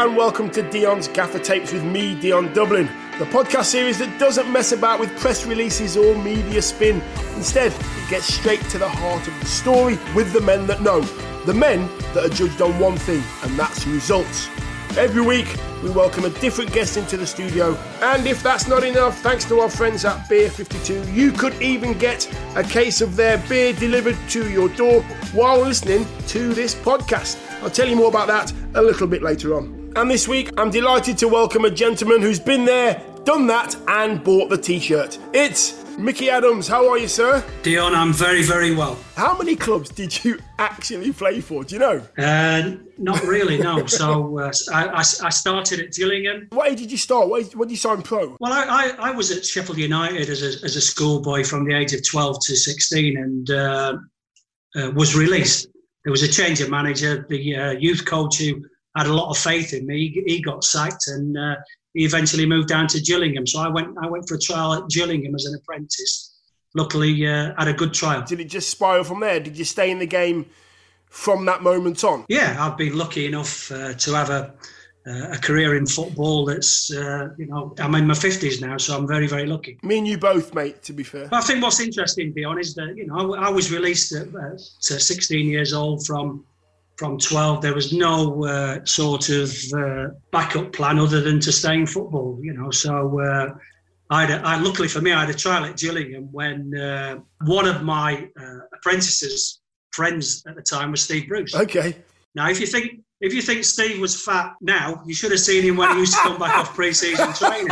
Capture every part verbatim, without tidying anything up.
and welcome to Dion's Gaffer Tapes with me, Dion Dublin, the podcast series that doesn't mess about with press releases or media spin. Instead, it gets straight to the heart of the story with the men that know, the men that are judged on one thing, and that's results. Every week, we welcome a different guest into the studio, and if that's not enough, thanks to our friends at Beer fifty-two, you could even get a case of their beer delivered to your door while listening to this podcast. I'll tell you more about that a little bit later on. And this week, I'm delighted to welcome a gentleman who's been there, done that, and bought the t-shirt. It's Mickey Adams. How are you, sir? Dion, I'm very, very well. How many clubs did you actually play for? Do you know? Uh, not really, no. So uh, I, I, I started at Gillingham. What age did you start? What age, when did you sign pro? Well, I, I, I was at Sheffield United as a, as a schoolboy from the age of twelve to sixteen and uh, uh, was released. There was a change of manager. The uh, youth coach who had a lot of faith in me, he, he got sacked and uh, he eventually moved down to Gillingham. So I went I went for a trial at Gillingham as an apprentice. Luckily, uh, had a good trial. Did it just spiral from there? Did you stay in the game from that moment on? Yeah, I've been lucky enough uh, to have a uh, a career in football that's, uh, you know, I'm in my fifties now, so I'm very, very lucky. Me and you both, mate, to be fair. But I think what's interesting, Dion, is that, you know, I, I was released at uh, sixteen years old from from twelve. There was no uh, sort of uh, backup plan other than to stay in football, you know, so... Uh, I, had a, I luckily for me, I had a trial at Gillingham when uh, one of my uh, apprentices' friends at the time was Steve Bruce. Okay. Now, if you think if you think Steve was fat now, you should have seen him when he used to come back off pre-season training.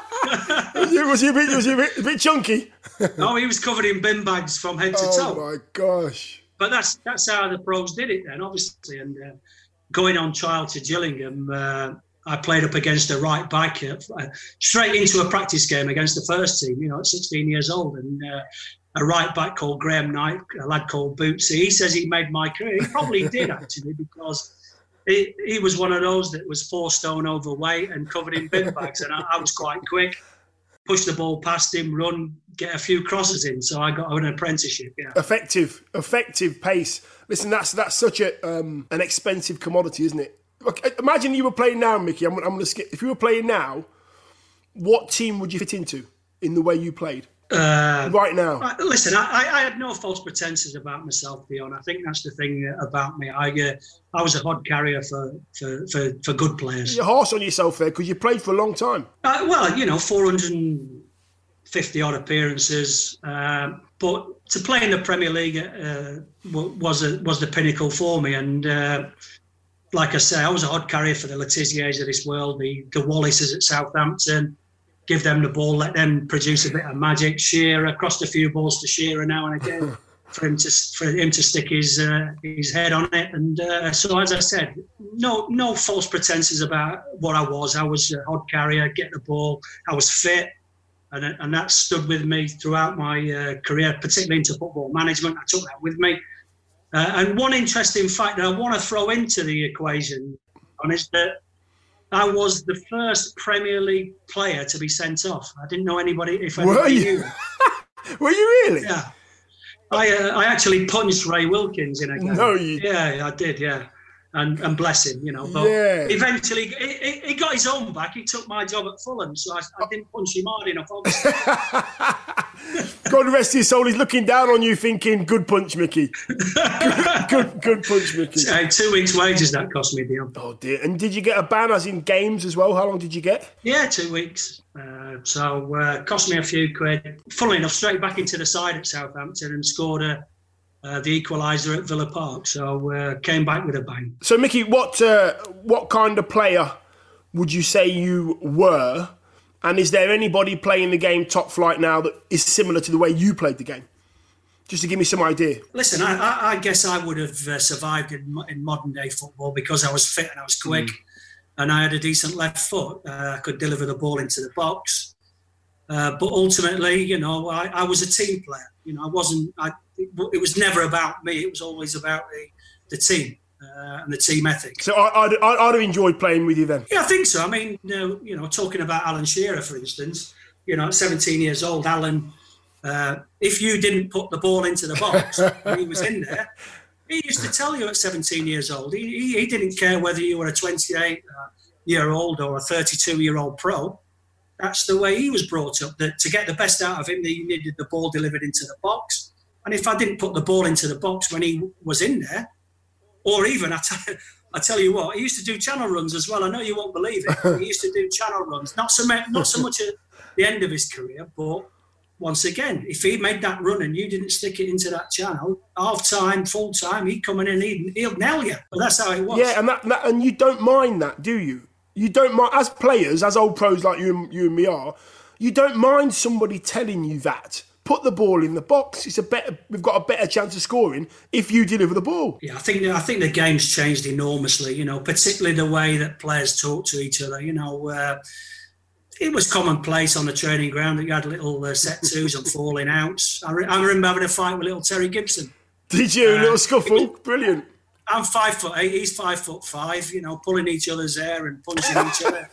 was he a bit, was he a bit, a bit chunky? No, he was covered in bin bags from head to toe. Oh my gosh! But that's that's how the pros did it then, obviously. And uh, going on trial to Gillingham. Uh, I played up against a right back, uh, straight into a practice game against the first team, you know, at sixteen years old. And uh, a right back called Graham Knight, a lad called Bootsy, he says he made my career. He probably did, actually, because he, he was one of those that was four stone overweight and covered in bin bags. And I, I was quite quick, push the ball past him, run, get a few crosses in. So I got an apprenticeship, yeah. Effective, effective pace. Listen, that's that's such a um, an expensive commodity, isn't it? Okay, imagine you were playing now, Mickey. I'm, I'm going to skip. If you were playing now, what team would you fit into in the way you played uh, right now? Listen, I, I had no false pretenses about myself, Dion. I think that's the thing about me. I uh, I was a hod carrier for for, for, for good players. You're harsh on yourself there because you played for a long time. Uh, well, you know, four hundred fifty odd appearances, uh, but to play in the Premier League uh, was a, was the pinnacle for me, and. Uh, Like I say, I was a hod carrier for the Letiziers of this world, the, the Wallaces at Southampton. Give them the ball, let them produce a bit of magic. Shearer, crossed a few balls to Shearer now and again for him to for him to stick his uh, his head on it. And uh, so, as I said, no no false pretenses about what I was. I was a hod carrier, get the ball. I was fit, and and that stood with me throughout my uh, career, particularly into football management. I took that with me. Uh, and one interesting fact that I want to throw into the equation on is that I was the first Premier League player to be sent off. I didn't know anybody. If anybody Were you? Knew. Were you really? Yeah. I uh, I actually punched Ray Wilkins in a game. No, you. Yeah, I did. Yeah. And and bless him, you know. But yeah. Eventually, he, he got his own back. He took my job at Fulham, so I, I didn't punch him hard enough, obviously. God rest his soul. He's looking down on you thinking, good punch, Mickey. good, good, good punch, Mickey. Uh, two weeks' wages that cost me, Dion. Oh, dear. And did you get a ban, as in games as well? How long did you get? Yeah, two weeks. Uh, so uh, cost me a few quid. Funnily enough, straight back into the side at Southampton and scored a, uh, the equaliser at Villa Park. So uh, came back with a bang. So, Mickey, what uh, what kind of player would you say you were? And is there anybody playing the game top flight now that is similar to the way you played the game? Just to give me some idea. Listen, I, I, I guess I would have uh, survived in, in modern day football because I was fit and I was quick mm. and I had a decent left foot. Uh, I could deliver the ball into the box. Uh, but ultimately, you know, I, I was a team player. You know, I wasn't, I, it, it was never about me. It was always about the, the team. Uh, and the team ethic. So I, I'd, I'd have enjoyed playing with you then? Yeah, I think so. I mean, you know, you know talking about Alan Shearer, for instance, you know, at seventeen years old, Alan, uh, if you didn't put the ball into the box when he was in there, he used to tell you at seventeen years old, he, he, he didn't care whether you were a twenty-eight, uh, year old or a thirty-two year old pro. That's the way he was brought up. That to get the best out of him, he needed the ball delivered into the box. And if I didn't put the ball into the box when he was in there, or even I tell, I tell you what, he used to do channel runs as well. I know you won't believe it. But he used to do channel runs, not so much, not so much at the end of his career, but once again, if he made that run and you didn't stick it into that channel, half time, full time, he'd come in and he'd, he'd nail you. But that's how it was. Yeah, and that, that and you don't mind that, do you? You don't mind, as players, as old pros like you and, you and me are, you don't mind somebody telling you that. Put the ball in the box. It's a better. We've got a better chance of scoring if you deliver the ball. Yeah, I think I think the game's changed enormously. You know, particularly the way that players talk to each other. You know. Uh, It was commonplace on the training ground that you had little uh, set twos and falling outs. I, re- I remember having a fight with little Terry Gibson. Did you? Uh, a little scuffle? Brilliant. I'm five foot eight. He's five foot five. You know, pulling each other's hair and punching each other.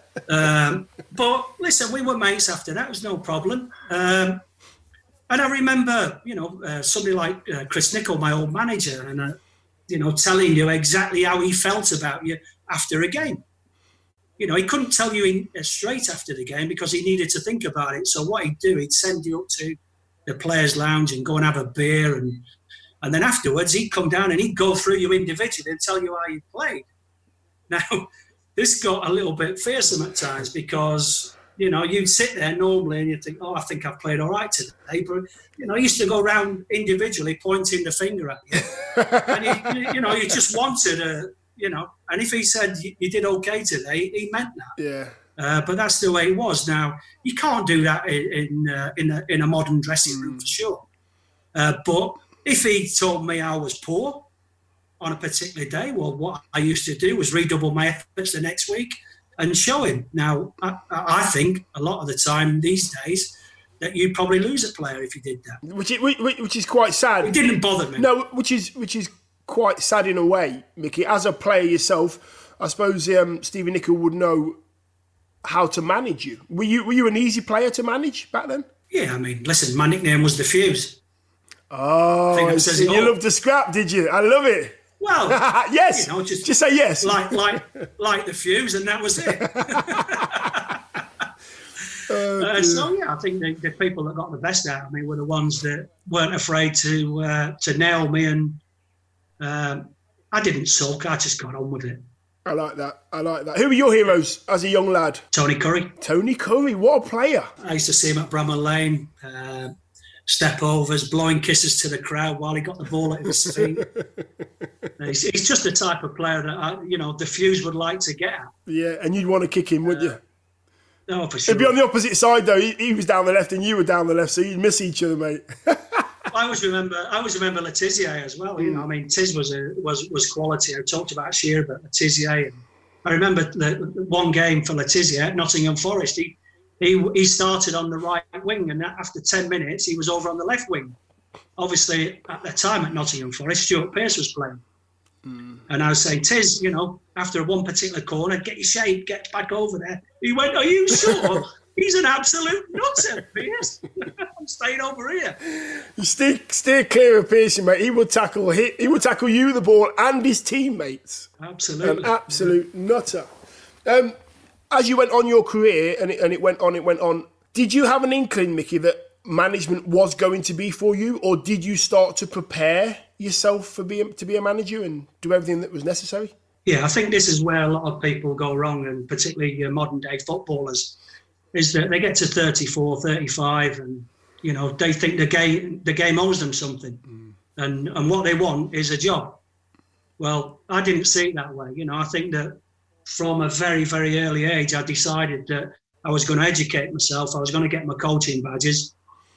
Um, but listen, we were mates after that. It was no problem. Um, and I remember, you know, uh, somebody like uh, Chris Nicholl, my old manager, and uh, you know, telling you exactly how he felt about you after a game. You know, he couldn't tell you in, uh, straight after the game because he needed to think about it. So what he'd do, he'd send you up to the players' lounge and go and have a beer. And and then afterwards, he'd come down and he'd go through you individually and tell you how you played. Now, this got a little bit fearsome at times because, you know, you'd sit there normally and you'd think, oh, I think I've played all right today. But, you know, he used to go around individually pointing the finger at you. And, you, you know, you just wanted a... You know, and if he said you did okay today, he meant that. Yeah. Uh, but that's the way it was. Now you can't do that in in, uh, in, a, in a modern dressing room mm. for sure. Uh, but if he told me I was poor on a particular day, well, what I used to do was redouble my efforts the next week and show him. Now I, I think a lot of the time these days that you'd probably lose a player if you did that. Which is, which is quite sad. It didn't bother me. No, which is which is. quite sad in a way, Mickey. As a player yourself, I suppose um, Stevie Nicholl would know how to manage you. Were you were you an easy player to manage back then? Yeah, I mean, listen, my nickname was The Fuse. Oh, I I see. You loved to scrap, did you? I love it. Well, yes. You know, just, just say yes. Like like like The Fuse, and that was it. oh, uh, so yeah, I think the, the people that got the best out of me were the ones that weren't afraid to uh, to nail me and. Um, I didn't sulk. I just got on with it. I like that. I like that. Who were your heroes as a young lad? Tony Curry. Tony Curry, what a player. I used to see him at Bramall Lane, uh, step overs, blowing kisses to the crowd while he got the ball at his feet. he's, he's just the type of player that, I, you know, the Fuse would like to get at. Yeah, and you'd want to kick him, wouldn't uh, you? No, for sure. It'd be on the opposite side, though. He, he was down the left and you were down the left, so you'd miss each other, mate. I always remember. I always remember Le Tissier as well. You know, I mean, Tiz was a, was was quality. I talked about Shearer, but Le Tissier. And I remember the one game for Le Tissier at Nottingham Forest. He he he started on the right wing, and after ten minutes, he was over on the left wing. Obviously, at the time at Nottingham Forest, Stuart Pearce was playing, mm. and I was saying, Tiz, you know, after one particular corner, get your shape, get back over there. He went, "Are you sure?" He's an absolute nutter, Pearce. I'm staying over here. You stay, stay clear of Pearce, mate. He would tackle he, he would tackle you, the ball, and his teammates. Absolutely. An absolute nutter. Um, as you went on your career, and it, and it went on, it went on, did you have an inkling, Mickey, that management was going to be for you, or did you start to prepare yourself for being to be a manager and do everything that was necessary? Yeah, I think this is where a lot of people go wrong, and particularly uh, modern-day footballers, is that they get to thirty-four, thirty-five and, you know, they think the game the game owes them something. Mm. And and what they want is a job. Well, I didn't see it that way. You know, I think that from a very, very early age, I decided that I was going to educate myself. I was going to get my coaching badges.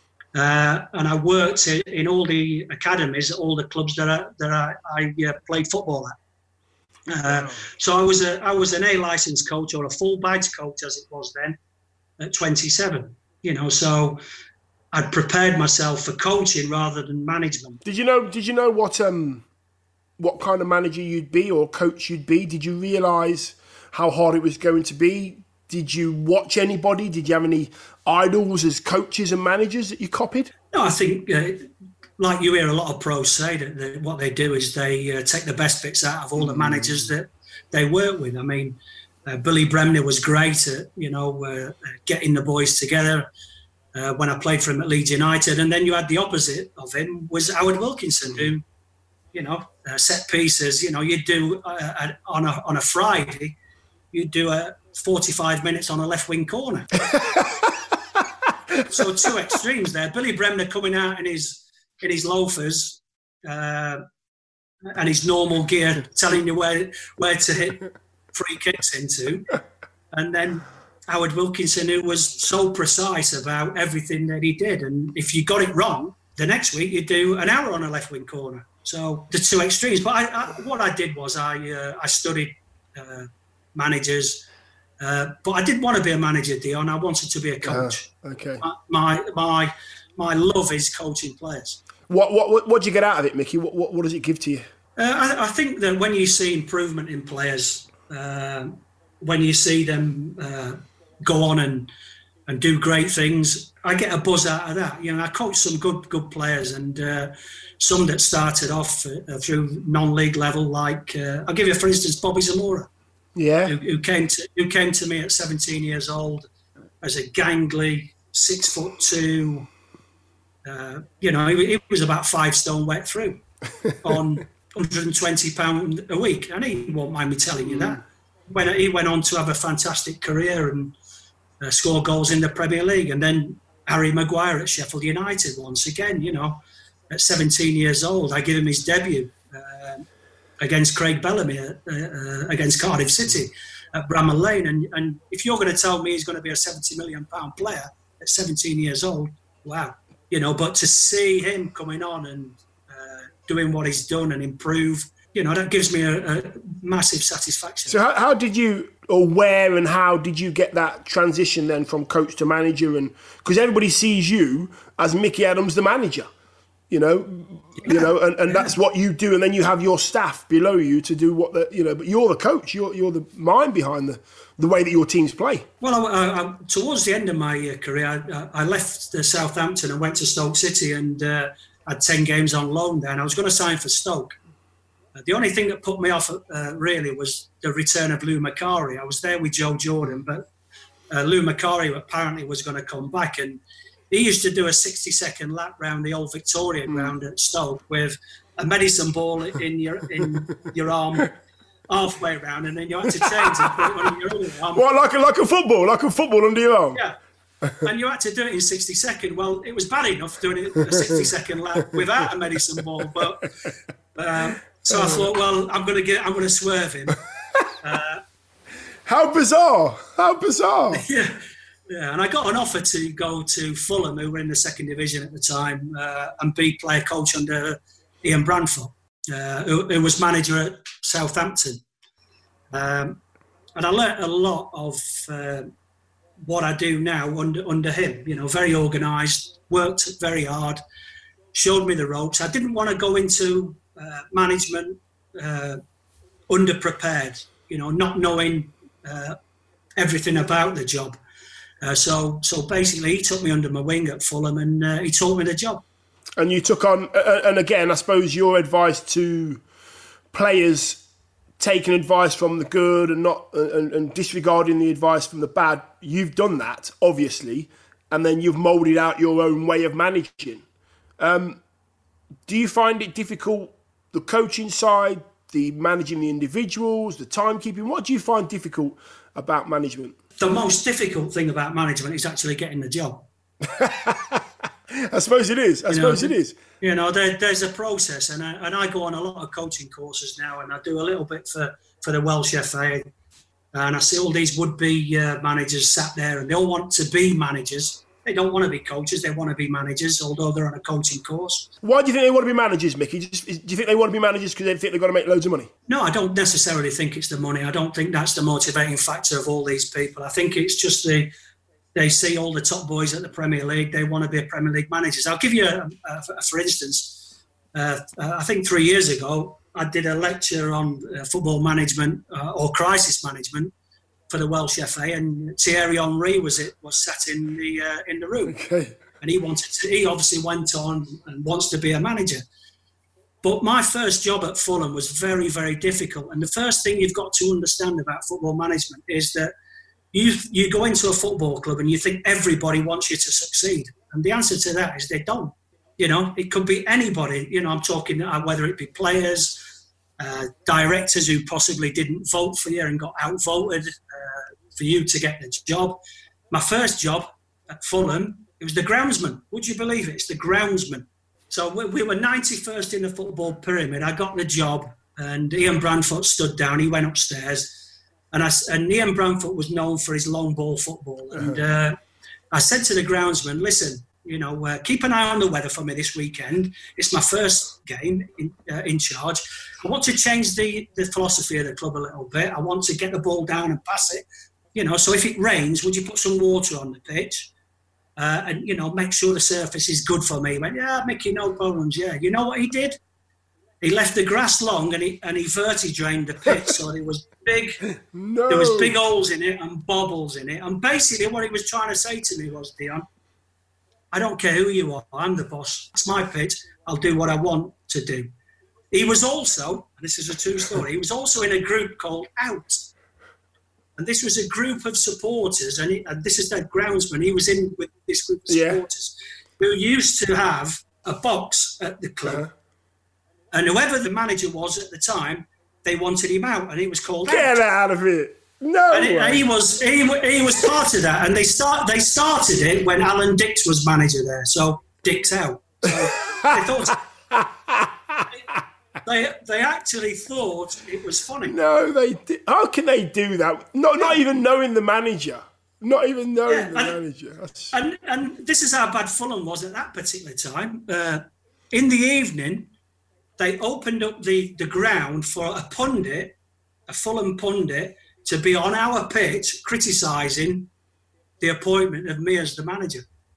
Uh, and I worked in, in all the academies, all the clubs that I, that I, I uh, played football at. Uh, wow. So I was a I was an A licensed coach, or a full badge coach as it was then, at twenty-seven. You know, so I'd prepared myself for coaching rather than management. Did you know? Did you know what um what kind of manager you'd be or coach you'd be? Did you realise how hard it was going to be? Did you watch anybody? Did you have any idols as coaches and managers that you copied? No, I think, uh, like you hear a lot of pros say, that they, what they do is they uh, take the best bits out of all the managers that they work with. I mean, Uh, Billy Bremner was great at, you know, uh, getting the boys together uh, when I played for him at Leeds United. And then you had the opposite of him was Howard Wilkinson, who, you know, uh, set pieces, you know, you'd do uh, a, on, a, on a Friday, you'd do a forty-five minutes on a left wing corner. So two extremes there. Billy Bremner coming out in his in his loafers uh, and his normal gear, telling you where where to hit free kicks into, and then Howard Wilkinson, who was so precise about everything that he did, and if you got it wrong, the next week you'd do an hour on a left wing corner. So the two extremes. But I, I, what I did was I uh, I studied uh, managers. Uh, but I didn't want to be a manager, Dion. I wanted to be a coach. Uh, okay. My, my my my love is coaching players. What what what what do you get out of it, Mickey? What what, what does it give to you? Uh, I, I think that when you see improvement in players, uh, when you see them uh, go on and and do great things, I get a buzz out of that. You know, I coached some good good players, and uh, some that started off uh, through non-league level. Like uh, I'll give you, for instance, Bobby Zamora. Yeah, who, who came to who came to me at seventeen years old as a gangly six foot two. Uh, you know, he, he was about five stone wet through on one hundred twenty pounds a week, and he won't mind me telling you that. When he went on to have a fantastic career and uh, score goals in the Premier League, and then Harry Maguire at Sheffield United once again. You know, at seventeen years old, I give him his debut. Uh, against Craig Bellamy, uh, uh, against Cardiff City at Bramall Lane. And, and if you're going to tell me he's going to be a seventy million pound player at seventeen years old, wow. You know, but to see him coming on and uh, doing what he's done and improve, you know, that gives me a, a massive satisfaction. So how, how did you, or where and how did you get that transition then from coach to manager? And because everybody sees you as Mickey Adams, the manager. You know, yeah. you know, and, and yeah. that's what you do, and then you have your staff below you to do what the, you know. But you're the coach. You're you're the mind behind the, the way that your teams play. Well, I, I, towards the end of my uh, career, I, I left uh, Southampton and went to Stoke City, and uh, had ten games on loan there. And I was going to sign for Stoke. Uh, the only thing that put me off uh, really was the return of Lou Macari. I was there with Joe Jordan, but uh, Lou Macari apparently was going to come back, and he used to do a sixty-second lap round the old Victoria ground at Stoke with a medicine ball in your in your arm halfway round, and then you had to change and put it under your other arm. What, like a, like a football? Like a football under your arm? Yeah. And you had to do it in sixty seconds. Well, it was bad enough doing it a sixty-second lap without a medicine ball, but um, so I thought, well, I'm going to get, I'm going to swerve him. Uh, How bizarre! How bizarre! Yeah. Yeah, and I got an offer to go to Fulham, who were in the second division at the time, uh, and be player coach under Ian Branford, uh, who, who was manager at Southampton. Um, and I learnt a lot of uh, what I do now under under him. You know, very organised, worked very hard, showed me the ropes. I didn't want to go into uh, management uh, underprepared, you know, not knowing uh, everything about the job. Uh, so, so basically, he took me under my wing at Fulham, and uh, he taught me the job. And you took on, uh, and again, I suppose your advice to players taking advice from the good and not and, and disregarding the advice from the bad. You've done that, obviously, and then you've moulded out your own way of managing. Um, do you find it difficult, the coaching side, the managing the individuals, the timekeeping? What do you find difficult about management? The most difficult thing about management is actually getting the job. I suppose it is. I you suppose know, it is. You know, there, there's a process, and I, and I go on a lot of coaching courses now, and I do a little bit for, for the Welsh F A. And I see all these would-be uh, managers sat there, and they all want to be managers. They don't want to be coaches. They want to be managers, although they're on a coaching course. Why do you think they want to be managers, Mickey? Do you think they want to be managers because they think they've got to make loads of money? No, I don't necessarily think it's the money. I don't think that's the motivating factor of all these people. I think it's just the they see all the top boys at the Premier League. They want to be a Premier League managers. I'll give you, a, a, a, for instance, uh, I think three years ago, I did a lecture on uh, football management uh, or crisis management for the Welsh F A, and Thierry Henry was it was sat in the uh, in the room, okay. And he wanted to. He obviously went on and wants to be a manager. But my first job at Fulham was very, very difficult. And the first thing you've got to understand about football management is that you you go into a football club and you think everybody wants you to succeed. And the answer to that is they don't. You know, it could be anybody. You know, I'm talking uh, whether it be players, uh, directors who possibly didn't vote for you and got outvoted uh, for you to get the job. My first job at Fulham, it was the groundsman. Would you believe it? It's the groundsman. So we, we were ninety-first in the football pyramid. I got the job, and Ian Branfoot stood down. He went upstairs. And, I, and Ian Branfoot was known for his long ball football. And uh, I said to the groundsman, listen, you know, uh, keep an eye on the weather for me this weekend. It's my first game in, uh, in charge. I want to change the, the philosophy of the club a little bit. I want to get the ball down and pass it. You know, so if it rains, would you put some water on the pitch? Uh, and, you know, make sure the surface is good for me. He went, yeah, Mickey, no problems, yeah. You know what he did? He left the grass long and he and he verti-drained the pitch, so there was big, no. there was big holes in it and bobbles in it. And basically, what he was trying to say to me was, Dion, I don't care who you are, I'm the boss. It's my pitch. I'll do what I want to do. He was also, and this is a true story, he was also in a group called Out, and this was a group of supporters, and, he, and this is that groundsman. He was in with this group of supporters yeah. who used to have a box at the club. Uh-huh. And whoever the manager was at the time, they wanted him out, and he was called Get out. out of it! No, and, it, and he was he, he was part of that. And they start they started it when Alan Dix was manager there. So Dix out. So they thought they they actually thought it was funny. No, they did. How can they do that? Not not even knowing the manager. Not even knowing yeah, the and, manager. That's... And and this is how bad Fulham was at that particular time. Uh, in the evening, they opened up the, the ground for a pundit, a Fulham pundit, to be on our pitch criticising the appointment of me as the manager.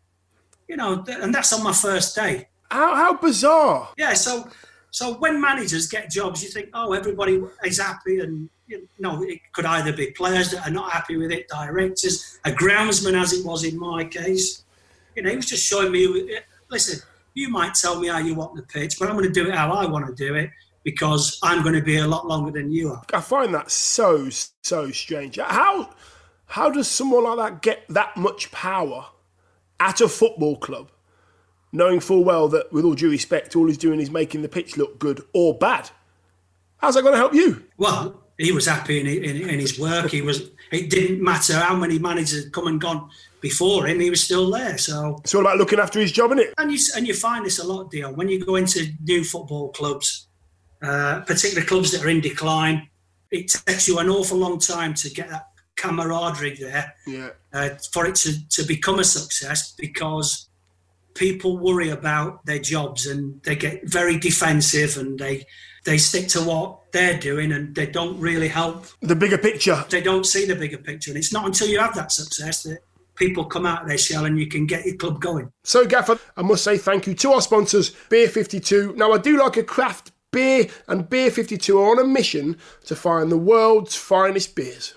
You know, and that's on my first day. How how bizarre. Yeah, so so when managers get jobs, you think, oh, everybody is happy, and you know, it could either be players that are not happy with it, directors, a groundsman, as it was in my case. You know, he was just showing me, listen, you might tell me how you want the pitch, but I'm going to do it how I want to do it because I'm going to be a lot longer than you are. I find that so, so strange. How how does someone like that get that much power at a football club, knowing full well that, with all due respect, all he's doing is making the pitch look good or bad? How's that going to help you? Well, he was happy in, in, in his work. He was. It didn't matter how many managers had come and gone before him, he was still there. So it's all about looking after his job, isn't it? And you and you find this a lot, Dion, when you go into new football clubs, uh, particularly clubs that are in decline. It takes you an awful long time to get that camaraderie there, yeah. uh, for it to, to become a success, because people worry about their jobs and they get very defensive and they they stick to what they're doing and they don't really help the bigger picture. They don't see the bigger picture, and it's not until you have that success that people come out of their shell and you can get your club going. So, Gaffer, I must say thank you to our sponsors, Beer fifty-two. Now, I do like a craft beer, and Beer fifty-two are on a mission to find the world's finest beers.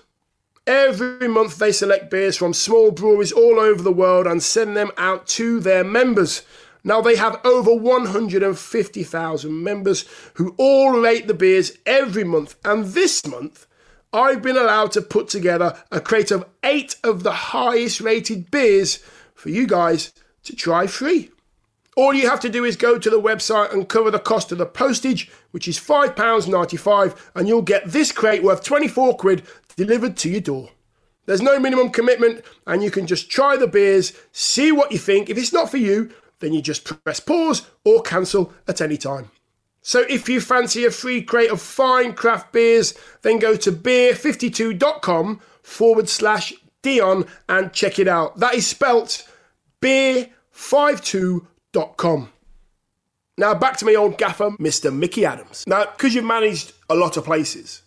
Every month they select beers from small breweries all over the world and send them out to their members. Now, they have over one hundred fifty thousand members who all rate the beers every month, and this month I've been allowed to put together a crate of eight of the highest rated beers for you guys to try free. All you have to do is go to the website and cover the cost of the postage, which is five pounds ninety-five, and you'll get this crate worth twenty-four quid delivered to your door. There's no minimum commitment, and you can just try the beers, see what you think. If it's not for you, then you just press pause or cancel at any time. So if you fancy a free crate of fine craft beers, then go to beer52.com forward slash Dion and check it out. That is spelt beer fifty-two dot com. Now back to my old gaffer, Mister Mickey Adams. Now, because you've managed a lot of places,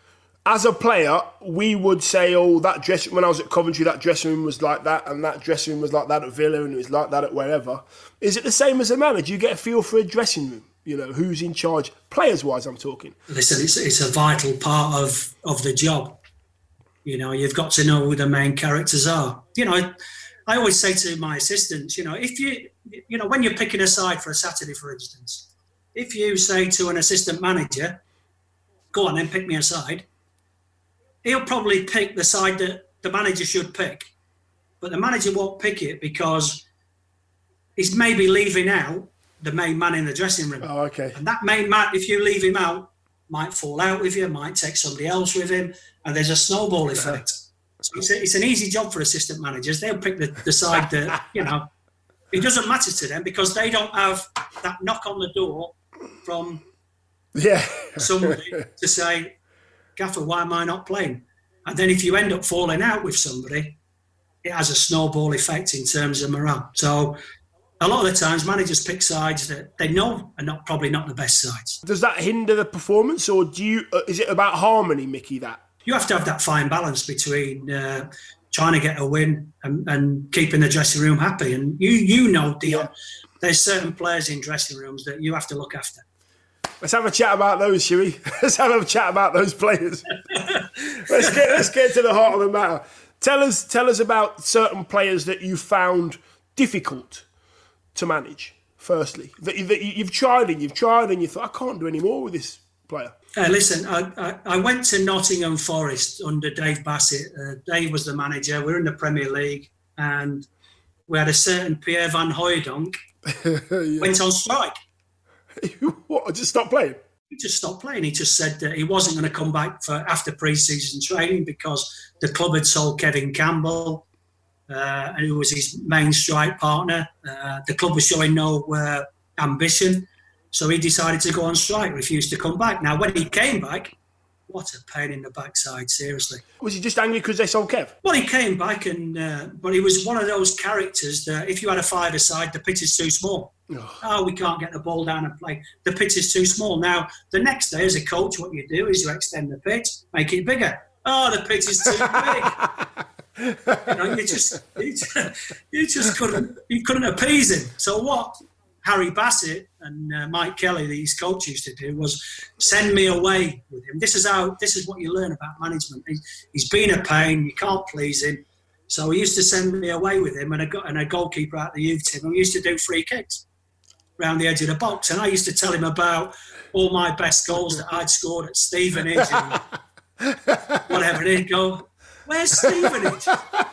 as a player, we would say, oh, that dress, when I was at Coventry, that dressing room was like that, and that dressing room was like that at Villa, and it was like that at wherever. Is it the same as a manager? Do you get a feel for a dressing room? You know, who's in charge, players-wise, I'm talking. Listen, it's, it's a vital part of, of the job. You know, you've got to know who the main characters are. You know, I, I always say to my assistants, you know, if you, you know, when you're picking a side for a Saturday, for instance, if you say to an assistant manager, go on then, pick me a side, he'll probably pick the side that the manager should pick. But the manager won't pick it because he's maybe leaving out the main man in the dressing room. Oh, okay. And that main man, if you leave him out, might fall out with you, might take somebody else with him, and there's a snowball effect. So it's, a, it's an easy job for assistant managers. They'll pick the, the side that, you know, it doesn't matter to them because they don't have that knock on the door from yeah. somebody to say, Gaffer, why am I not playing? And then if you end up falling out with somebody, it has a snowball effect in terms of morale. So a lot of the times managers pick sides that they know are not probably not the best sides. Does that hinder the performance, or do you? Uh, is it about harmony, Mickey, that? You have to have that fine balance between uh, trying to get a win and, and keeping the dressing room happy. And you you know, Dion, yeah. There's certain players in dressing rooms that you have to look after. Let's have a chat about those, shall we? Let's have a chat about those players. let's get let's get to the heart of the matter. Tell us tell us about certain players that you found difficult to manage. Firstly, that, you, that you've tried and you've tried and you thought, I can't do any more with this player. Uh, listen, I, I, I went to Nottingham Forest under Dave Bassett. Uh, Dave was the manager. We were in the Premier League, and we had a certain Pierre Van Hooijdonk yeah. went on strike. What? Just stop playing? He just stopped playing. He just said that he wasn't going to come back for after pre-season training because the club had sold Kevin Campbell, uh, and who was his main strike partner. Uh, the club was showing no uh, ambition, so he decided to go on strike, refused to come back. Now, when he came back, what a pain in the backside, seriously. Was he just angry because they sold Kev? Well, he came back, and uh, but he was one of those characters that if you had a five-a-side, the pitch is too small. Oh. oh, we can't get the ball down and play. The pitch is too small. Now, the next day as a coach, what you do is you extend the pitch, make it bigger. Oh, the pitch is too big. you know, you just, you just, you just couldn't, you couldn't appease him. So what Harry Bassett and uh, Mike Kelly, these coaches, used to do was send me away with him. This is how, this is what you learn about management. He's, he's been a pain. You can't please him. So he used to send me away with him and a, and a goalkeeper out the youth team. And we used to do free kicks around the edge of the box, and I used to tell him about all my best goals that I'd scored at Stevenage and whatever, and he'd go, where's Stevenage?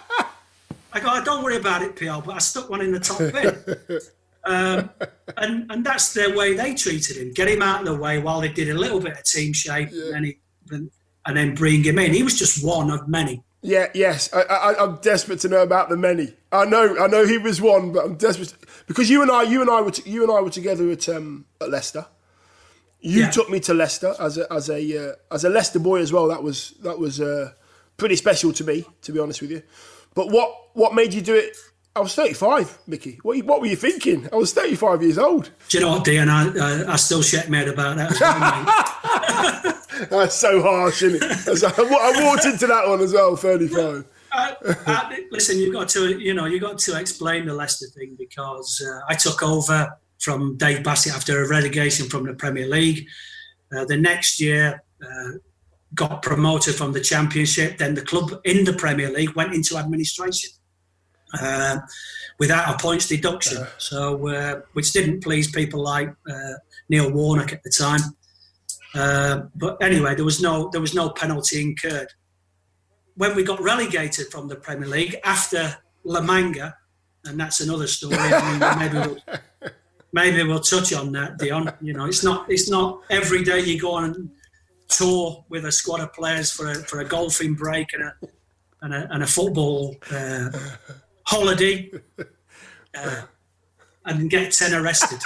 I go, don't worry about it, P L, but I stuck one in the top bin. Um, and, and that's the way they treated him, get him out of the way while they did a little bit of team shape, yeah. and, then he, and, and then bring him in. He was just one of many. Yeah, yes, I, I, I'm desperate to know about the many. I know, I know he was one, but I'm desperate to, because you and I, you and I were, t- you and I were together at um, at Leicester. You yeah. took me to Leicester as a as a uh, as a Leicester boy as well. That was that was uh, pretty special to me, to be honest with you. But what what made you do it? I was thirty-five, Mickey. What what were you thinking? I was thirty-five years old. Do you know what, Dean? I I, I still shake my head about that as well, mate. That's so harsh, isn't it? I walked into that one as well, thirty-five. Uh, uh, listen, you got to, you know, you got to explain the Leicester thing because uh, I took over from Dave Bassett after a relegation from the Premier League. Uh, the next year, uh, got promoted from the Championship. Then the club in the Premier League went into administration uh, without a points deduction, uh. so uh, which didn't please people like uh, Neil Warnock at the time. Uh, but anyway, there was no there was no penalty incurred. When we got relegated from the Premier League after La Manga, and that's another story. I mean, maybe we'll, maybe we'll touch on that, Dion. You know, it's not it's not every day you go on and tour with a squad of players for a for a golfing break and a and a, and a football uh, holiday, uh, and get ten arrested.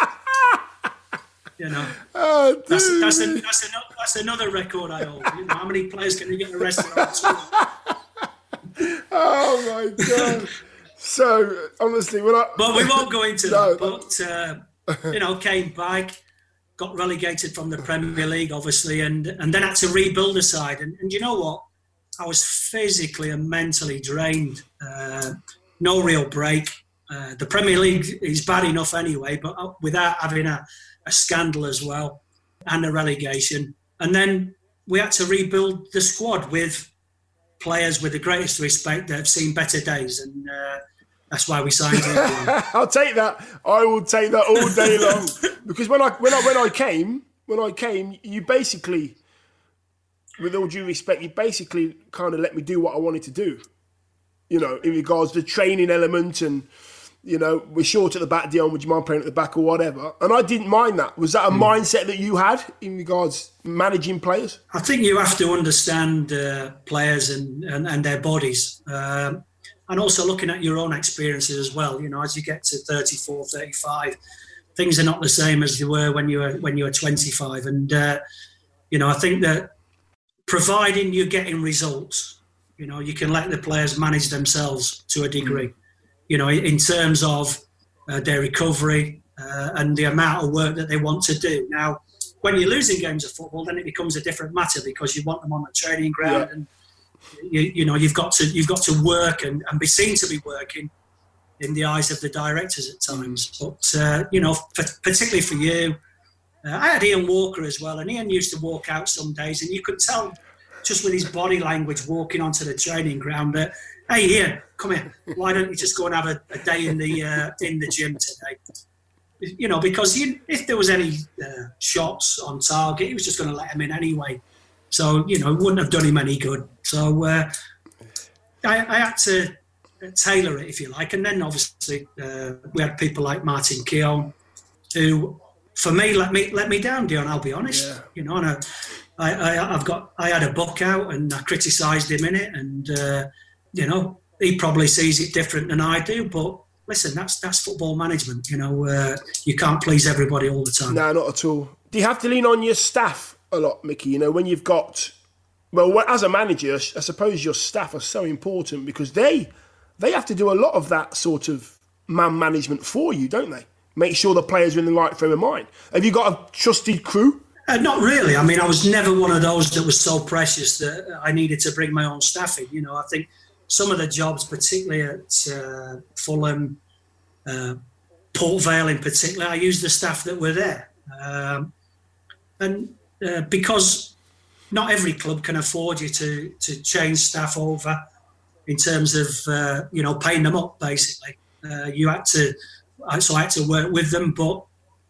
You know, oh, that's that's, a, that's, another, that's another record I hold. You know, how many players can you get arrested on tour? Oh my God! So honestly, when I but we won't go into no, that. But uh, you know, came back, got relegated from the Premier League, obviously, and and then had to rebuild a side. And, and you know what? I was physically and mentally drained. Uh, no real break. Uh, the Premier League is bad enough anyway, but without having a a scandal as well, and a relegation. And then we had to rebuild the squad with players with the greatest respect that have seen better days. And uh, That's why we signed him. I'll take that. I will take that all day long. Because when I when I when I came, when I came, you basically, with all due respect, you basically kind of let me do what I wanted to do. You know, in regards to the training element and, you know, we're short at the back, Dion, would you mind playing at the back or whatever? And I didn't mind that. Was that a mm. mindset that you had in regards to managing players? I think you have to understand uh, players and, and, and their bodies. Um, and also looking at your own experiences as well. You know, as you get to thirty-four, thirty-five, things are not the same as they were when you were when you were twenty-five. And, uh, you know, I think that providing you're getting results, you know, you can let the players manage themselves to a degree. Mm. You know, in terms of uh, their recovery uh, and the amount of work that they want to do. Now, when you're losing games of football, then it becomes a different matter because you want them on the training ground, yeah. and you, you know you've got to you've got to work and, and be seen to be working in the eyes of the directors at times. But uh, you know, for, particularly for you, uh, I had Ian Walker as well, and Ian used to walk out some days, and you could tell just with his body language walking onto the training ground that, hey, Ian, come here. Why don't you just go and have a, a day in the uh, in the gym today? You know, because you, if there was any uh, shots on target, he was just going to let him in anyway. So, you know, it wouldn't have done him any good. So uh, I, I had to tailor it, if you like. And then, obviously, uh, we had people like Martin Keown, who, for me, let me let me down, Dion, I'll be honest. Yeah. You know, and I, I, I've got, I had a book out and I criticised him in it, and uh, you know, he probably sees it different than I do. But listen, that's that's football management. You know, uh, you can't please everybody all the time. No, not at all. Do you have to lean on your staff a lot, Mickey? You know, when you've got, well, as a manager, I suppose your staff are so important because they they have to do a lot of that sort of man management for you, don't they? Make sure the players are in the right frame of mind. Have you got a trusted crew? Uh, not really. I mean, I was never one of those that was so precious that I needed to bring my own staff in. You know, I think some of the jobs, particularly at uh, Fulham, uh, Port Vale in particular, I used the staff that were there. Um, and uh, because not every club can afford you to to change staff over in terms of, uh, you know, paying them up, basically. Uh, you had to, so I had to work with them, but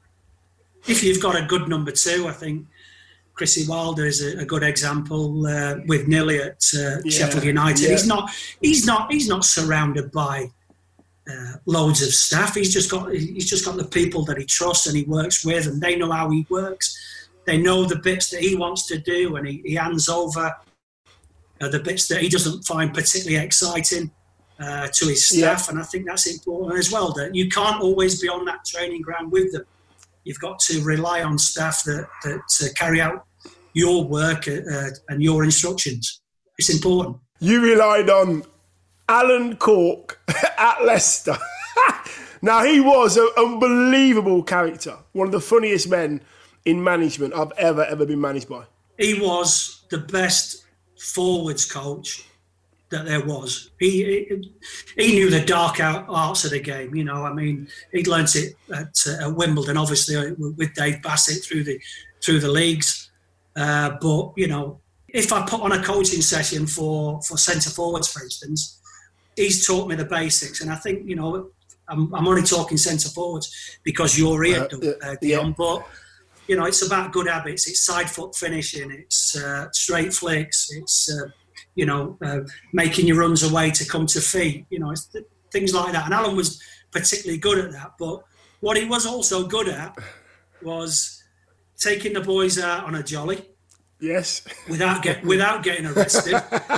if you've got a good number two, I think Chrissy Wilder is a, a good example uh, with Nilly at uh, yeah, Sheffield United. Yeah. He's not, he's not, he's not surrounded by uh, loads of staff. He's just got, he's just got the people that he trusts and he works with, and they know how he works. They know the bits that he wants to do, and he, he hands over uh, the bits that he doesn't find particularly exciting uh, to his staff. Yeah. And I think that's important as well. That you can't always be on that training ground with them. You've got to rely on staff that, that uh, carry out your work uh, and your instructions. It's important. You relied on Alan Cork at Leicester. Now, he was an unbelievable character. One of the funniest men in management I've ever, ever been managed by. He was the best forwards coach that there was. He, he he knew the dark arts of the game. You know, I mean, he'd learnt it at, uh, at Wimbledon, obviously with Dave Bassett through the through the leagues. Uh, but you know, if I put on a coaching session for for centre forwards, for instance, he's taught me the basics. And I think, you know, I'm, I'm only talking centre forwards because you're here, uh, uh, Dion. Yeah. But you know, it's about good habits. It's side foot finishing. It's uh, straight flicks. It's uh, you know, uh, making your runs away to come to feet, you know, it's th- things like that. And Alan was particularly good at that. But what he was also good at was taking the boys out on a jolly. Yes. Without get without getting arrested.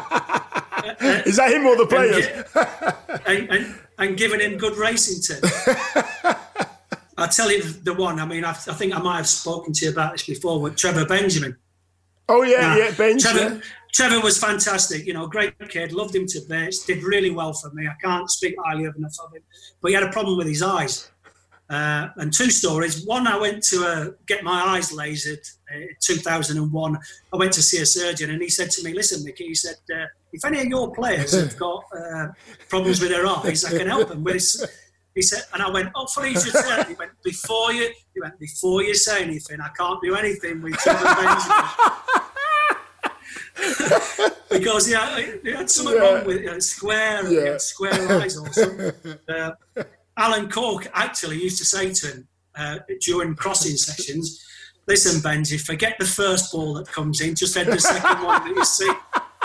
uh, Is that him or the players? And, and, and, and giving him good racing tips. I'll tell you the one. I mean, I, I think I might have spoken to you about this before with Trevor Benjamin. Oh, yeah, now, yeah, Benj. Trevor, yeah. Trevor was fantastic, you know, great kid, loved him to bits, did really well for me. I can't speak highly enough of him, but he had a problem with his eyes. Uh, and two stories. One, I went to uh, get my eyes lasered in two thousand one. I went to see a surgeon and he said to me, listen, Mickey, he said, uh, if any of your players have got uh, problems with their eyes, I can help them with this. He said, and I went, oh, funny you should say that. He went, before you, he went, before you say anything, I can't do anything with Trevor Benjamin. because yeah, he had something Yeah. wrong with it, square, Yeah. he had square eyes or something. Uh, Alan Cork actually used to say to him uh, during crossing sessions, "Listen, Benji, forget the first ball that comes in, just head the second one that you see."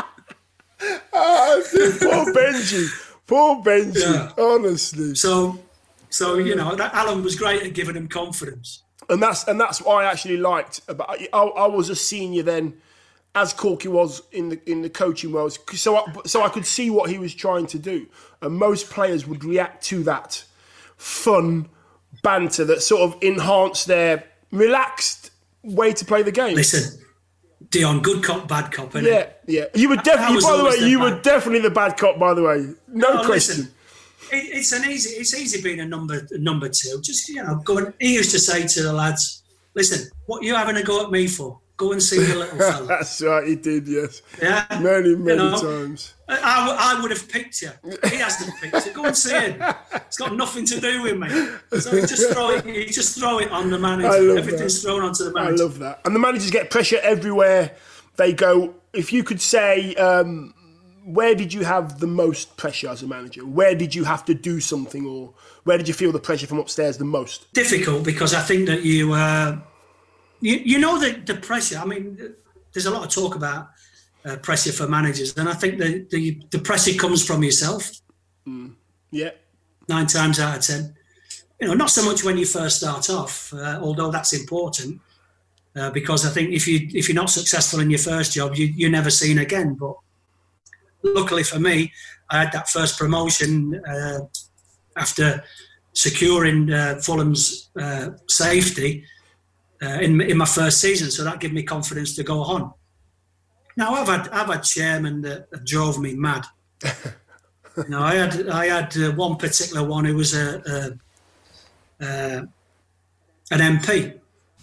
Oh, dude, poor Benji. Poor Benji, Yeah. honestly. So, so you know, that Alan was great at giving him confidence. And that's and that's what I actually liked about. I, I was a senior then, as Corky was in the in the coaching world. So I, so I could see what he was trying to do, and most players would react to that fun banter that sort of enhanced their relaxed way to play the game. Listen, Dion, good cop, bad cop, innit? Yeah, yeah. You were definitely, was by the way, always the you bad- were definitely the bad cop. By the way, no, No, question. listen, it, it's an easy. It's easy being a number a number two. Just you know, going. He used to say to the lads, "Listen, what you having a go at me for? Go and see the little fella." That's right, he did. Yes, Yeah, many, many You know, times. I, I, w- I would have picked you. He hasn't picked you. Go and see him. It's got nothing to do with me. So you just throw it. You just throw it on the manager. I love Everything's that. thrown onto the I manager. love that. And the managers get pressure everywhere they go. If you could say, um, where did you have the most pressure as a manager? Where did you have to do something, or where did you feel the pressure from upstairs the most? Difficult because I think that you, uh, you, you know, the the pressure. I mean, there's a lot of talk about uh, pressure for managers, and I think the the, the pressure comes from yourself. Mm. Yeah. Nine times out of ten, you know, not so much when you first start off, uh, although that's important. Uh, because I think if you if you're not successful in your first job, you, you're never seen again. But luckily for me, I had that first promotion uh, after securing uh, Fulham's uh, safety uh, in in my first season, so that gave me confidence to go on. Now I've had I've had chairmen that, that drove me mad. Now I had I had uh, one particular one who was a, a, a an M P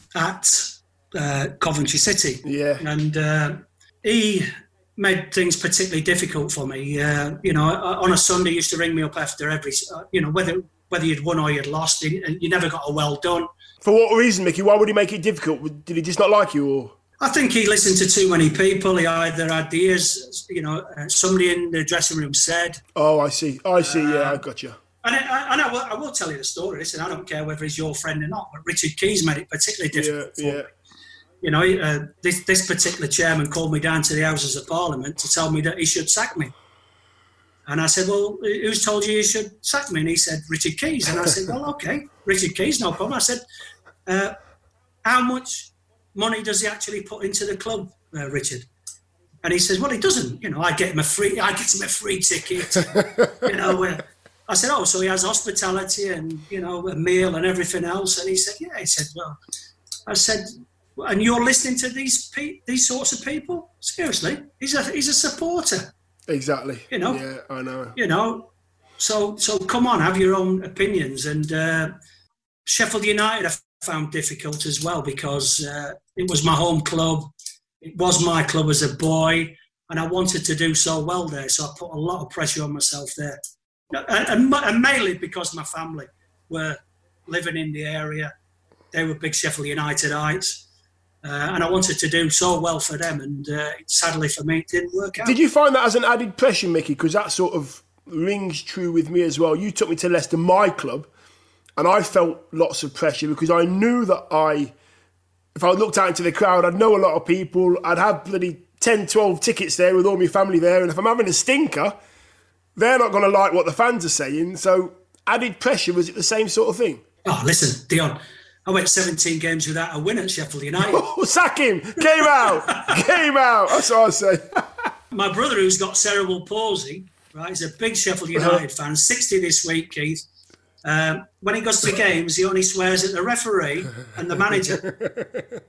at Uh, Coventry City, Yeah. and uh, he made things particularly difficult for me. Uh, you know, on a Sunday, he used to ring me up after every, uh, you know, whether whether you'd won or you'd lost, and you never got a well done. For what reason, Mickey? Why would he make it difficult? Did he just not like you, or? I think he listened to too many people. He either had the ears, you know, uh, somebody in the dressing room said. Oh, I see. I see. Uh, yeah, I got you. And, I, and I, will, I will tell you the story. Listen, I don't care whether he's your friend or not, but Richard Keys made it particularly difficult Yeah, for yeah. me. You know, uh, this, this particular chairman called me down to the Houses of Parliament to tell me that he should sack me. And I said, well, who's told you you should sack me? And he said, Richard Keys. And I said, well, okay, Richard Keys, no problem. I said, uh, how much money does he actually put into the club, uh, Richard? And he says, well, he doesn't. You know, I get him a free, I get him a free ticket. you know, uh, I said, oh, so he has hospitality and, you know, a meal and everything else. And he said, yeah. He said, well, I said, and you're listening to these pe- these sorts of people? Seriously, he's a he's a supporter. Exactly. You know. Yeah, I know. You know, so so come on, have your own opinions. And uh, Sheffield United I found difficult as well because uh, it was my home club. It was my club as a boy, and I wanted to do so well there. So I put a lot of pressure on myself there, and, and, and mainly because my family were living in the area. They were big Sheffield Unitedites. Uh, and I wanted to do so well for them, and uh, sadly for me, it didn't work out. Did you find that as an added pressure, Mickey? Because that sort of rings true with me as well. You took me to Leicester, my club, and I felt lots of pressure because I knew that I, if I looked out into the crowd, I'd know a lot of people. I'd have bloody ten, twelve tickets there with all my family there, and if I'm having a stinker, they're not going to like what the fans are saying. So added pressure, was it the same sort of thing? Oh, listen, Dion. I went seventeen games without a win at Sheffield United. Oh, sack him! Get him out! Get him out! That's what I say. My brother, who's got cerebral palsy, right, he's a big Sheffield United fan, sixty this week, Keith. Um, when he goes to games, he only swears at the referee and the manager.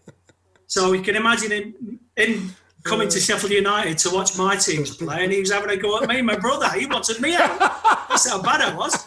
So you can imagine him, him coming to Sheffield United to watch my teams play, and he was having a go at me, my brother. He wanted me out. That's how bad I was.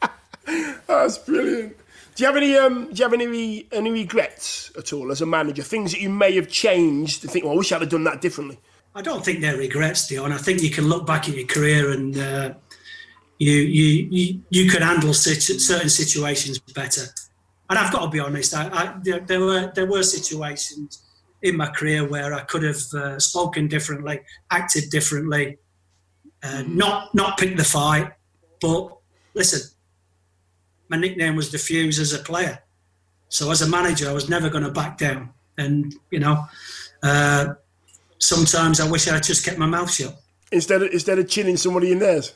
That's brilliant. Do you have any um, do you have any any regrets at all as a manager? Things that you may have changed to think, well, I wish I'd have done that differently. I don't think they're regrets, Dion. I think you can look back at your career and uh, you, you you you could handle situ- certain situations better. And I've got to be honest. I, I, there, there were there were situations in my career where I could have uh, spoken differently, acted differently, uh, not not picked the fight. But listen, my nickname was the Fuse as a player. So as a manager, I was never going to back down. And, you know, uh, sometimes I wish I had just kept my mouth shut. Instead of, instead of chinning somebody in theirs?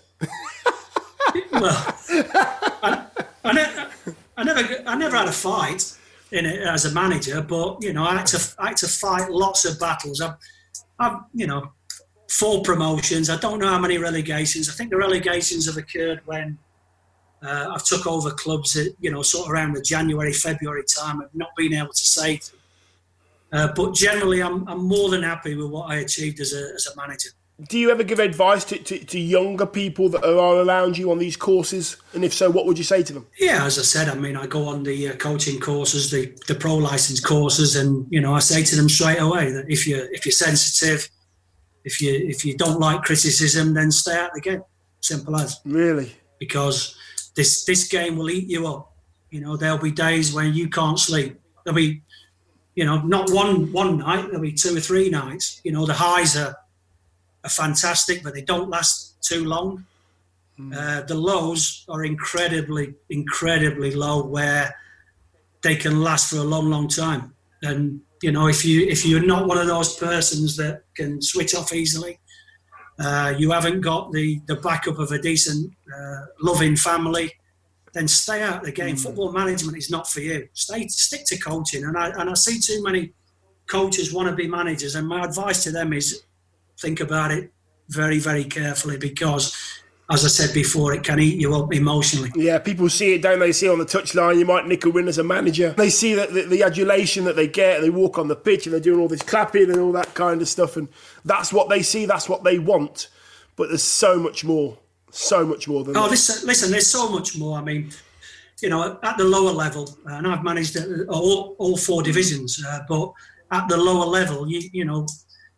Well, I, I, ne- I, never, I never had a fight in it as a manager, but, you know, I had to, I had to fight lots of battles. I've, I've, you know, four promotions. I don't know how many relegations. I think the relegations have occurred when uh, I've took over clubs, at, you know, sort of around the January, February time. I've not been able to say to Uh, but generally, I'm I'm more than happy with what I achieved as a as a manager. Do you ever give advice to, to, to younger people that are around you on these courses? And if so, what would you say to them? Yeah, as I said, I mean, I go on the uh, coaching courses, the, the pro license courses, and you know, I say to them straight away that if you if you're sensitive, if you if you don't like criticism, then stay out of the game. Simple as. Really? Because this this game will eat you up. You know, there'll be days when you can't sleep. There'll be, you know, not one one night. There'll be two or three nights. You know, the highs are. are fantastic, but they don't last too long. Mm. Uh, the lows are incredibly, incredibly low, where they can last for a long, long time. And you know, if you if you're not one of those persons that can switch off easily, uh, you haven't got the the backup of a decent, uh, loving family, then stay out of the game. Mm. Football management is not for you. Stay, stick to coaching. And I and I see too many coaches want to be managers, and my advice to them is, think about it very, very carefully, because, as I said before, it can eat you up emotionally. Yeah, people see it, don't they? See on the touchline, you might nick a win as a manager. They see that the, the adulation that they get, they walk on the pitch and they're doing all this clapping and all that kind of stuff, and that's what they see, that's what they want. But there's so much more, so much more than oh, that. Listen, listen, there's so much more. I mean, you know, at the lower level, and I've managed all, all four divisions, uh, but at the lower level, you, you know,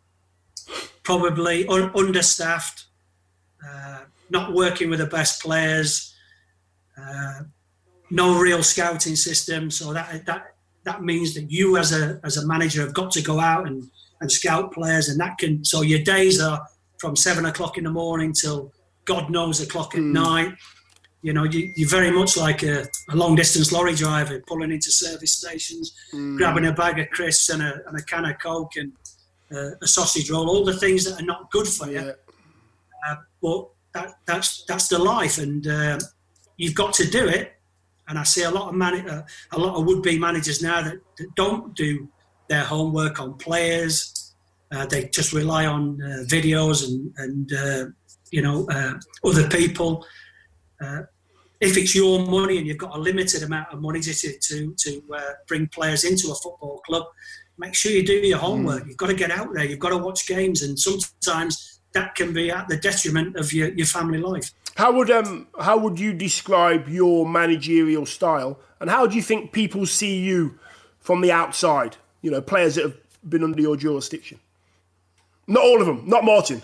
probably un- understaffed, uh, not working with the best players, uh, no real scouting system. So that that that means that you, as a as a manager, have got to go out and, and scout players, and that can. So your days are from seven o'clock in the morning till God knows o'clock at mm. night. You know, you, you're very much like a, a long distance lorry driver, pulling into service stations, mm. grabbing a bag of crisps and a, and a can of Coke and Uh, a sausage roll, all the things that are not good for you. Yeah. Uh, but that, that's that's the life, and uh, you've got to do it. And I see a lot of man- uh, a lot of would-be managers now that, that don't do their homework on players. Uh, they just rely on uh, videos and and uh, you know uh, other people. Uh, if it's your money and you've got a limited amount of money to to to uh, bring players into a football club, make sure you do your homework. Mm. You've got to get out there. You've got to watch games, and sometimes that can be at the detriment of your, your family life. How would um how would you describe your managerial style, and how do you think people see you from the outside? You know, players that have been under your jurisdiction. Not all of them. Not Martin.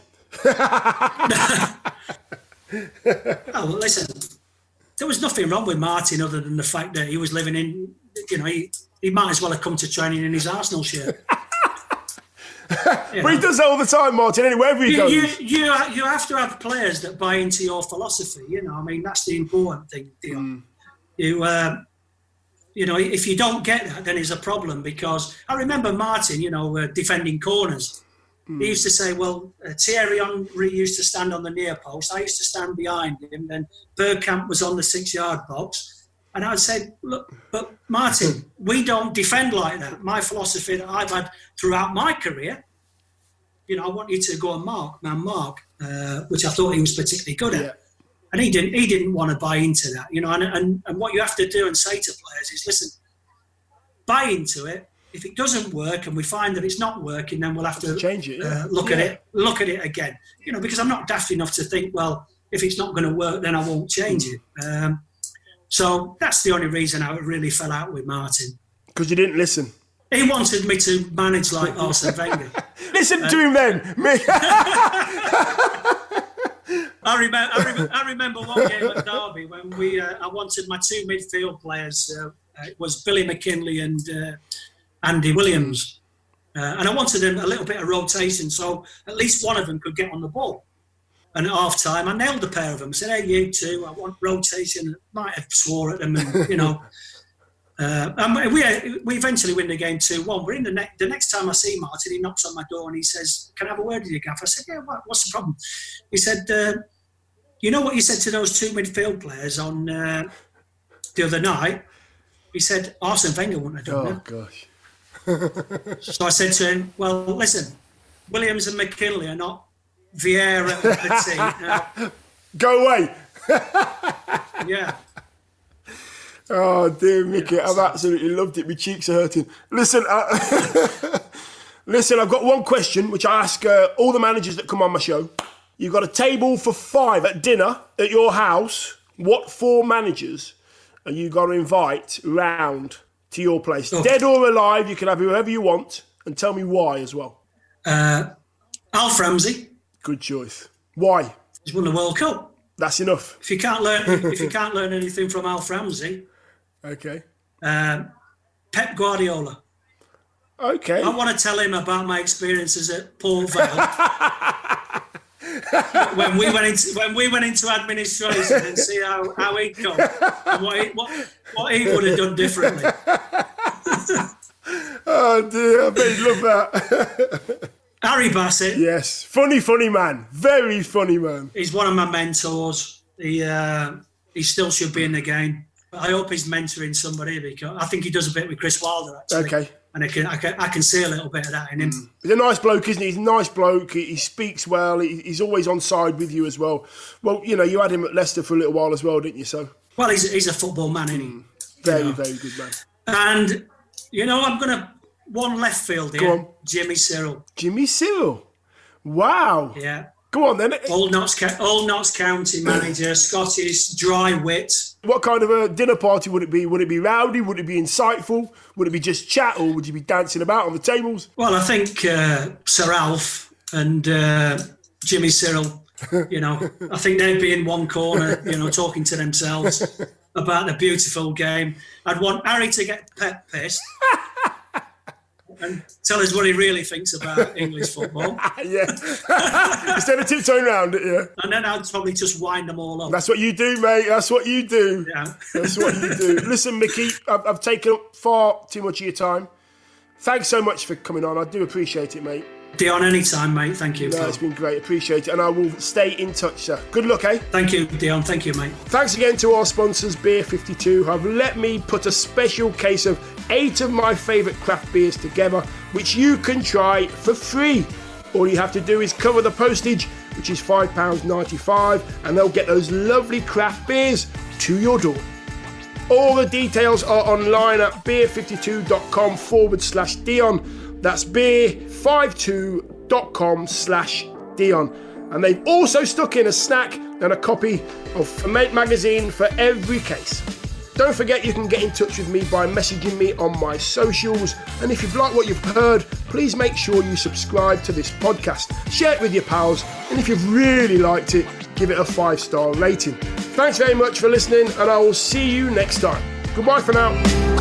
Oh, well, listen. There was nothing wrong with Martin other than the fact that he was living in. You know, he. He might as well have come to training in his Arsenal shirt. But know. He does that all the time, Martin, anyway, wherever he you, goes. You, you, you have to have players that buy into your philosophy, you know. I mean, that's the important thing, Dion. Mm. You, uh, you know, if you don't get that, then it's a problem, because I remember Martin, you know, uh, defending corners. Mm. He used to say, well, uh, Thierry Henry used to stand on the near post. I used to stand behind him. Then Bergkamp was on the six-yard box. And I said, look, but Martin, we don't defend like that. My philosophy that I've had throughout my career, you know, I want you to go and mark, man, mark, uh, which I thought he was particularly good at. Yeah. And he didn't he didn't want to buy into that, you know. And, and, and what you have to do and say to players is, listen, buy into it. If it doesn't work and we find that it's not working, then we'll have to change it. Yeah. Uh, look yeah. at it, look at it again. You know, because I'm not daft enough to think, well, if it's not going to work, then I won't change mm. it. Um, So that's the only reason I really fell out with Martin. Because you didn't listen. He wanted me to manage like Arsene Wenger. Listen uh, to him then. I, remember, I, remember, I remember one game at Derby when we. Uh, I wanted my two midfield players. Uh, it was Billy McKinley and uh, Andy Williams. Uh, and I wanted them a little bit of rotation, so at least one of them could get on the ball. And at half time, I nailed a pair of them. I said, hey, you two, I want rotation. Might have swore at them, and, you know. uh, and we we eventually win the game two one. But in the, ne- the next time I see Martin, he knocks on my door and he says, can I have a word with you, Gaff? I said, yeah, what, what's the problem? He said, uh, you know what you said to those two midfield players on uh, the other night? He said, Arsene Wenger wouldn't have done that. Oh, gosh. So I said to him, well, listen, Williams and McKinley are not Vieira and Petit. Now, go away. Yeah. Oh, dear Mickey, Yeah, I've absolutely loved it. My cheeks are hurting. Listen, I, listen, I've got one question, which I ask uh, all the managers that come on my show. You've got a table for five at dinner at your house. What four managers are you going to invite round to your place? Oh. Dead or alive, you can have whoever you want, and tell me why as well. Uh, Alf Ramsey. Good choice. Why? He's won the World Cup. That's enough. If you can't learn, if you can't learn anything from Alf Ramsey, okay. Um, Pep Guardiola. Okay. I want to tell him about my experiences at Port Vale. when we went into when we went into administration and see how, how he'd come and what he, what, what he would have done differently. Oh dear, I bet you'd love that. Harry Bassett. Yes, funny, funny man. Very funny man. He's one of my mentors. He uh, he still should be in the game. I hope he's mentoring somebody, because I think he does a bit with Chris Wilder, actually. Okay. And I can, I can I can see a little bit of that in him. Mm. He's a nice bloke, isn't he? He's a nice bloke. He, he speaks well. He, he's always on side with you as well. Well, you know, you had him at Leicester for a little while as well, didn't you? So. Well, he's he's a football man, isn't he? Mm. Very, you know? very good man. And, you know, I'm going to... One left field here. Go on. Jimmy Cyril. Jimmy Cyril. Wow. Yeah. Go on then. Old Notts, Old Notts County manager, Scottish, dry wit. What kind of a dinner party would it be? Would it be rowdy? Would it be insightful? Would it be just chat, or would you be dancing about on the tables? Well, I think uh, Sir Alf and uh, Jimmy Cyril, you know, I think they'd be in one corner, you know, talking to themselves about the beautiful game. I'd want Harry to get Pep pissed. And tell us what he really thinks about English football. Yeah. Instead of tiptoeing around it, yeah. And then I'd probably just wind them all up. That's what you do, mate. That's what you do. Yeah. That's what you do. Listen, Mickey, I've, I've taken up far too much of your time. Thanks so much for coming on. I do appreciate it, mate. Dion, anytime, mate. Thank you. No, Phil. It's been great. Appreciate it. And I will stay in touch, sir. Good luck, eh? Thank you, Dion. Thank you, mate. Thanks again to our sponsors, Beer fifty-two, who have let me put a special case of eight of my favourite craft beers together, which you can try for free. All you have to do is cover the postage, which is five pounds ninety-five, and they'll get those lovely craft beers to your door. All the details are online at beer52.com forward slash Dion. That's beer fifty-two dot com slash Dion. And they've also stuck in a snack and a copy of Ferment magazine for every case. Don't forget you can get in touch with me by messaging me on my socials. And if you've liked what you've heard, please make sure you subscribe to this podcast. Share it with your pals. And if you've really liked it, give it a five-star rating. Thanks very much for listening, and I will see you next time. Goodbye for now.